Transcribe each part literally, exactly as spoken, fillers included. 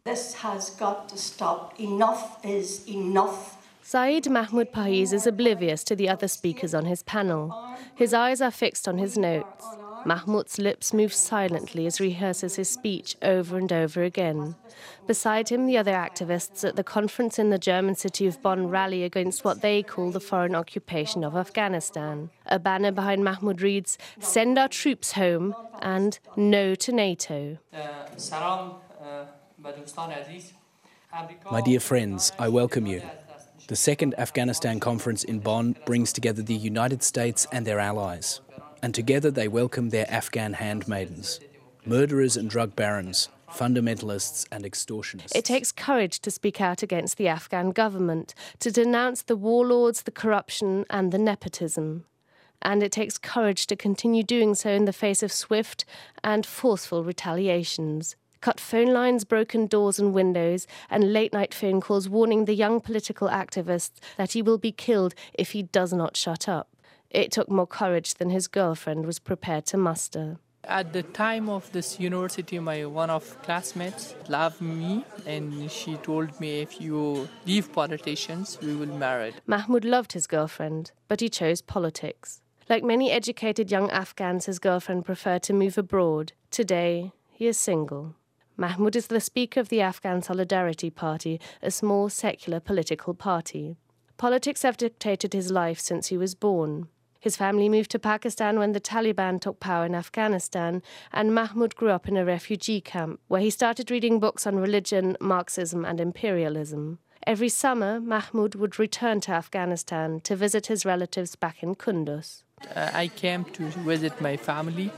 This has got to stop. Enough is enough. Saeed Mahmoud Paiz is oblivious to the other speakers on his panel. His eyes are fixed on his notes. Mahmoud's lips move silently as he rehearses his speech over and over again. Beside him, the other activists at the conference in the German city of Bonn rally against what they call the foreign occupation of Afghanistan. A banner behind Mahmoud reads, "Send our troops home," and "No to NATO." My dear friends, I welcome you. The second Afghanistan conference in Bonn brings together the United States and their allies. And together they welcome their Afghan handmaidens, murderers and drug barons, fundamentalists and extortionists. It takes courage to speak out against the Afghan government, to denounce the warlords, the corruption and the nepotism. And it takes courage to continue doing so in the face of swift and forceful retaliations. Cut phone lines, broken doors and windows, and late-night phone calls warning the young political activist that he will be killed if he does not shut up. It took more courage than his girlfriend was prepared to muster. At the time of this university, my one of classmates loved me, and she told me, if you leave politicians, we will marry. Mahmoud loved his girlfriend, but he chose politics. Like many educated young Afghans, his girlfriend preferred to move abroad. Today, he is single. Mahmoud is the speaker of the Afghan Solidarity Party, a small secular political party. Politics have dictated his life since he was born. His family moved to Pakistan when the Taliban took power in Afghanistan, and Mahmoud grew up in a refugee camp, where he started reading books on religion, Marxism and imperialism. Every summer, Mahmoud would return to Afghanistan to visit his relatives back in Kunduz. Uh, I came to visit my family,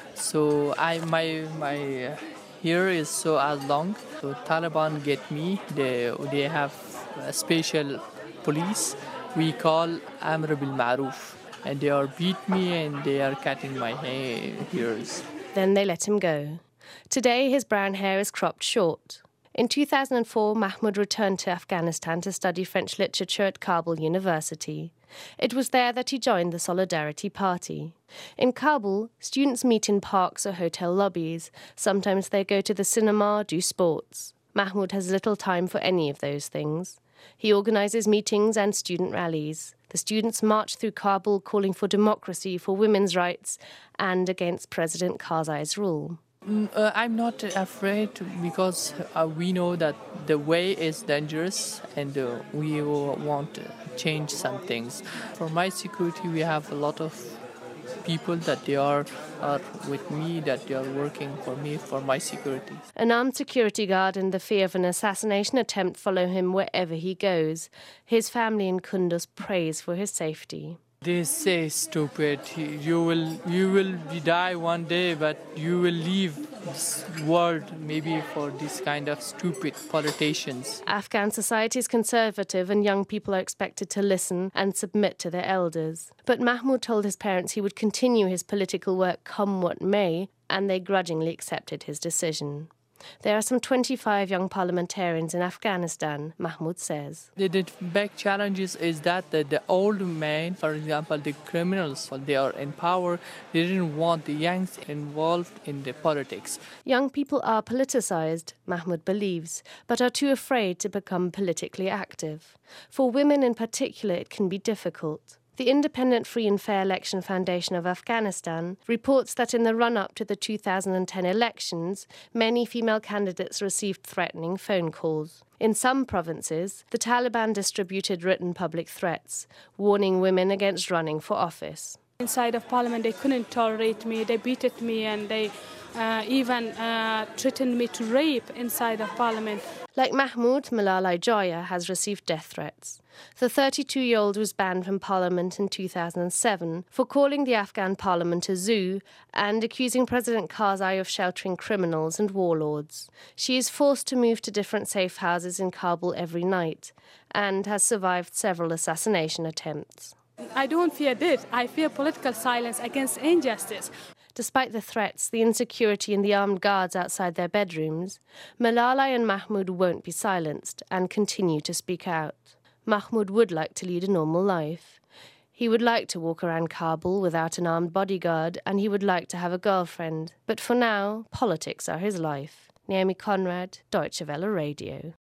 so I my my uh, hair is so as long. So Taliban get me. They they have a special police we call Amr bil Maroof. And they are beat me and they are cutting my hair, hairs. Then they let him go. Today, his brown hair is cropped short. In two thousand four, Mahmoud returned to Afghanistan to study French literature at Kabul University. It was there that he joined the Solidarity Party. In Kabul, students meet in parks or hotel lobbies. Sometimes they go to the cinema, do sports. Mahmoud has little time for any of those things. He organises meetings and student rallies. The students march through Kabul calling for democracy, for women's rights, and against President Karzai's rule. Mm, uh, I'm not afraid because uh, we know that the way is dangerous and uh, we want to change some things. For my security, we have a lot of people that they are, are with me, that they are working for me, for my security. An armed security guard and the fear of an assassination attempt follow him wherever he goes. His family in Kunduz prays for his safety. They say, stupid, you will you will die one day, but you will leave this world maybe for this kind of stupid politicians. Afghan society is conservative and young people are expected to listen and submit to their elders. But Mahmoud told his parents he would continue his political work come what may, and they grudgingly accepted his decision. There are some twenty-five young parliamentarians in Afghanistan, Mahmoud says. The, the big challenges is that the, the old men, for example, the criminals, when they are in power, they didn't want the youngs involved in the politics. Young people are politicized, Mahmoud believes, but are too afraid to become politically active. For women in particular, it can be difficult. The Independent Free and Fair Election Foundation of Afghanistan reports that in the run-up to the two thousand ten elections, many female candidates received threatening phone calls. In some provinces, the Taliban distributed written public threats, warning women against running for office. Inside of parliament, they couldn't tolerate me, they beat me, and they uh, even uh, threatened me to rape inside of parliament. Like Mahmoud, Malalai Joya has received death threats. The thirty-two-year-old was banned from parliament in two thousand seven for calling the Afghan parliament a zoo and accusing President Karzai of sheltering criminals and warlords. She is forced to move to different safe houses in Kabul every night and has survived several assassination attempts. I don't fear this. I fear political silence against injustice. Despite the threats, the insecurity and the armed guards outside their bedrooms, Malalai and Mahmoud won't be silenced and continue to speak out. Mahmoud would like to lead a normal life. He would like to walk around Kabul without an armed bodyguard, and he would like to have a girlfriend. But for now, politics are his life. Naomi Conrad, Deutsche Welle Radio.